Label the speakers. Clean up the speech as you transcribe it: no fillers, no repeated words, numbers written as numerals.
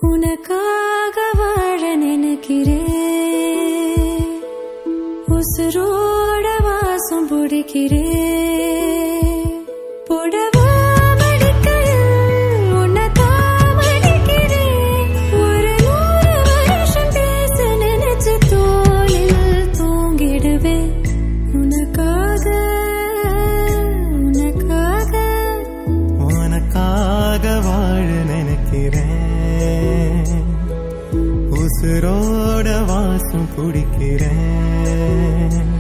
Speaker 1: உனக்காக வாழ நினைக்கிறேன், உசுரோட வாசம் பிடிக்கிறேன். புடவா மடிக்கையில் உன்னைத்தான் மடிக்கிறேன். ஒரு 100 வருஷம் பேச நினைச்சு தோளில் தூங்கிடுவேன். உனக்காக உனக்காக
Speaker 2: உனக்காக வாழ நினைக்கிறேன், உசுரோட வாசம் குடிக்கிறேன்.